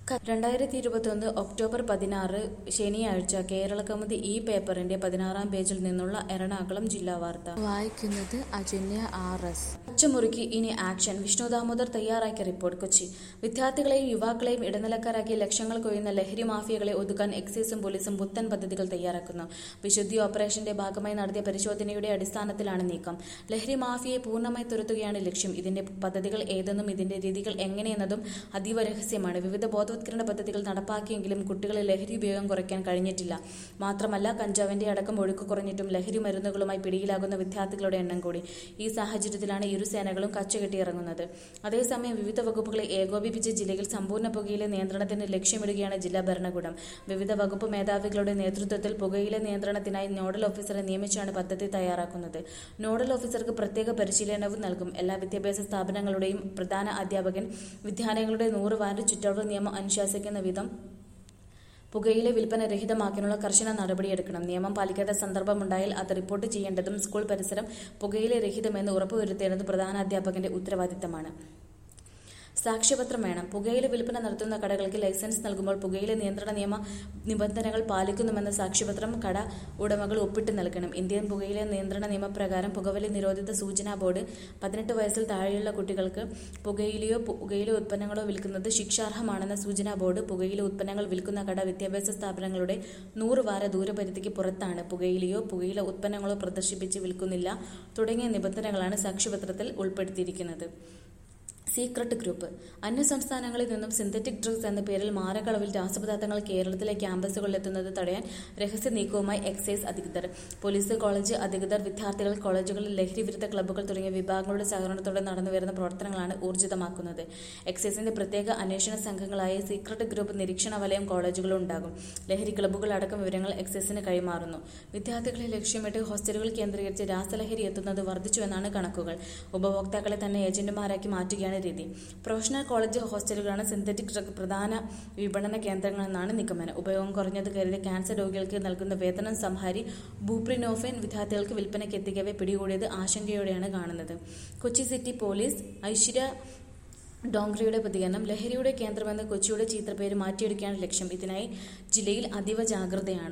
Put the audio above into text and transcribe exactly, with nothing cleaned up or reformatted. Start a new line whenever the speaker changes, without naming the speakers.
രണ്ടായിരത്തി ഇരുപത്തിയൊന്ന് ഒക്ടോബർ പതിനാറ് ശനിയാഴ്ച കേരളകൗമുദി ഈ പേപ്പറിന്റെ പതിനാറാം പേജിൽ നിന്നുള്ള എറണാകുളം ജില്ലാ വാർത്ത.
വായിക്കുന്നത് അജന്യ ആർ എസ്.
പച്ചമുറുക്കി ഇനി ആക്ഷൻ. വിഷ്ണു ദാമോദർ തയ്യാറാക്കിയ റിപ്പോർട്ട്. കൊച്ചി. വിദ്യാർത്ഥികളെയും യുവാക്കളെയും ഇടനിലക്കാരാക്കി ലക്ഷങ്ങൾ കൊയ്യുന്ന ലഹരി മാഫിയകളെ ഒതുക്കാൻ എക്സൈസും പോലീസും പുത്തൻ പദ്ധതികൾ തയ്യാറാക്കുന്നു. വിശുദ്ധി ഓപ്പറേഷന്റെ ഭാഗമായി നടത്തിയ പരിശോധനയുടെ അടിസ്ഥാനത്തിലാണ് നീക്കം. ലഹരി മാഫിയയെ പൂർണ്ണമായി തുരത്തുകയാണ് ലക്ഷ്യം. ഇതിന്റെ പദ്ധതികൾ ഏതെന്നും ഇതിന്റെ രീതികൾ എങ്ങനെയെന്നതും അതീവ രഹസ്യമാണ്. വിവിധ ബോധവത്കരണ പദ്ധതികൾ നടപ്പാക്കിയെങ്കിലും കുട്ടികളിൽ ലഹരി ഉപയോഗം കുറയ്ക്കാൻ കഴിഞ്ഞിട്ടില്ല. മാത്രമല്ല, കഞ്ചാവിന്റെ അടക്കം ഒഴുക്ക് കുറഞ്ഞിട്ടും ലഹരി മരുന്നുകളുമായി പിടിയിലാകുന്ന വിദ്യാർത്ഥികളുടെ എണ്ണം കൂടി. ഈ സാഹചര്യത്തിലാണ് ഇരു സേനകളും കച്ചകെട്ടിയിറങ്ങുന്നത്. അതേസമയം വിവിധ വകുപ്പുകളെ ഏകോപിപ്പിച്ച് ജില്ലയിൽ സമ്പൂർണ്ണ പുകയില നിയന്ത്രണത്തിന് ലക്ഷ്യമിടുകയാണ് ജില്ലാ ഭരണകൂടം. വിവിധ വകുപ്പ് മേധാവികളുടെ നേതൃത്വത്തിൽ പുകയില നിയന്ത്രണത്തിനായി നോഡൽ ഓഫീസറെ നിയമിച്ചാണ് പദ്ധതി തയ്യാറാക്കുന്നത്. നോഡൽ ഓഫീസർക്ക് പ്രത്യേക പരിശീലനവും നൽകും. എല്ലാ വിദ്യാഭ്യാസ സ്ഥാപനങ്ങളുടെയും പ്രധാന അധ്യാപകൻ വിദ്യാലയങ്ങളുടെ നൂറ് വാർഡ് ചുറ്റളവ് നിയമം അനുശാസിക്കുന്ന വിധം പുകയില വിൽപ്പന രഹിതമാക്കാനുള്ള കർശന നടപടിയെടുക്കണം. നിയമം പാലിക്കാത്ത സന്ദർഭമുണ്ടായാൽ അത് റിപ്പോർട്ട് ചെയ്യേണ്ടതും സ്കൂൾ പരിസരം പുകയില രഹിതമെന്ന് ഉറപ്പുവരുത്തേണ്ടതും പ്രധാനാധ്യാപകന്റെ ഉത്തരവാദിത്തമാണ്. സാക്ഷ്യപത്രം വേണം. പുകയില വിൽപ്പന നടത്തുന്ന കടകൾക്ക് ലൈസൻസ് നൽകുമ്പോൾ പുകയില നിയന്ത്രണ നിയമ നിബന്ധനകൾ പാലിക്കുന്നുമെന്ന സാക്ഷ്യപത്രം കട ഉടമകൾ ഒപ്പിട്ട് നൽകണം. ഇന്ത്യൻ പുകയില നിയന്ത്രണ നിയമപ്രകാരം പുകവലി നിരോധിത സൂചനാ ബോർഡ് പതിനെട്ട് വയസ്സിൽ താഴെയുള്ള കുട്ടികൾക്ക് പുകയിലയോ പുകയില ഉത്പന്നങ്ങളോ വിൽക്കുന്നത് ശിക്ഷാർഹമാണെന്ന സൂചനാ ബോർഡ് പുകയില ഉത്പന്നങ്ങൾ വിൽക്കുന്ന കട വിദ്യാഭ്യാസ സ്ഥാപനങ്ങളുടെ നൂറ് വാര ദൂരപരിധിക്ക് പുറത്താണ് പുകയിലയോ പുകയില ഉത്പന്നങ്ങളോ പ്രദർശിപ്പിച്ച് വിൽക്കുന്നില്ല തുടങ്ങിയ നിബന്ധനകളാണ് സാക്ഷ്യപത്രത്തിൽ ഉൾപ്പെടുത്തിയിരിക്കുന്നത്. Secret group. അന്യസംസ്ഥാനങ്ങളിൽ നിന്നും സിന്തറ്റിക് ഡ്രഗ്സ് എന്ന പേരിൽ മാരകളവിൽ രാസപദാർത്ഥങ്ങൾ കേരളത്തിലെ ക്യാമ്പസുകളിലെത്തുന്നത് തടയാൻ രഹസ്യ നീക്കവുമായി എക്സൈസ് അധികൃതർ. പോലീസ്, കോളേജ് അധികൃതർ, വിദ്യാർത്ഥികൾ, കോളേജുകളിൽ ലഹരി വിരുദ്ധ ക്ലബ്ബുകൾ തുടങ്ങിയ വിഭാഗങ്ങളുടെ സഹകരണത്തോടെ നടന്നുവരുന്ന പ്രവർത്തനങ്ങളാണ് ഊർജിതമാക്കുന്നത്. എക്സൈസിന്റെ പ്രത്യേക അന്വേഷണ സംഘങ്ങളായ സീക്രട്ട് ഗ്രൂപ്പ് നിരീക്ഷണ വലയം കോളേജുകളും ഉണ്ടാകും. ലഹരി ക്ലബ്ബുകളടക്കം വിവരങ്ങൾ എക്സൈസിന് കൈമാറുന്നു. വിദ്യാർത്ഥികളെ ലക്ഷ്യമിട്ട് ഹോസ്റ്റലുകൾ കേന്ദ്രീകരിച്ച് രാസലഹരി എത്തുന്നത് വർദ്ധിച്ചുവെന്നാണ് കണക്കുകൾ. ഉപഭോക്താക്കളെ തന്നെ ഏജന്റുമാരാക്കി മാറ്റുകയാണ് രീതി. പ്രൊഫഷണൽ കോളേജ് ഹോസ്റ്റലുകളാണ് സിന്തറ്റിക് ഡ്രഗ് പ്രധാന വിപണന കേന്ദ്രങ്ങളെന്നാണ് നിഗമനം. ഉപയോഗം കുറഞ്ഞത് കരുതി ക്യാൻസർ രോഗികൾക്ക് നൽകുന്ന വേതനം സംഹാരി ബൂപ്രിനോഫെൻ വിദ്യാർത്ഥികൾക്ക് വിൽപ്പനയ്ക്ക് എത്തിക്കവെ പിടികൂടിയത് ആശങ്കയോടെയാണ് കാണുന്നത്. കൊച്ചി സിറ്റി പോലീസ് ഐശ്വര്യ ഡോങ്ക്രയുടെ പ്രതികരണം. ലഹരിയുടെ കേന്ദ്രമെന്ന് കൊച്ചിയുടെ ചീത്തപ്പേര് മാറ്റിയെടുക്കുകയാണ് ലക്ഷ്യം. ഇതിനായി ജില്ലയിൽ അതീവ ജാഗ്രതയാണ്.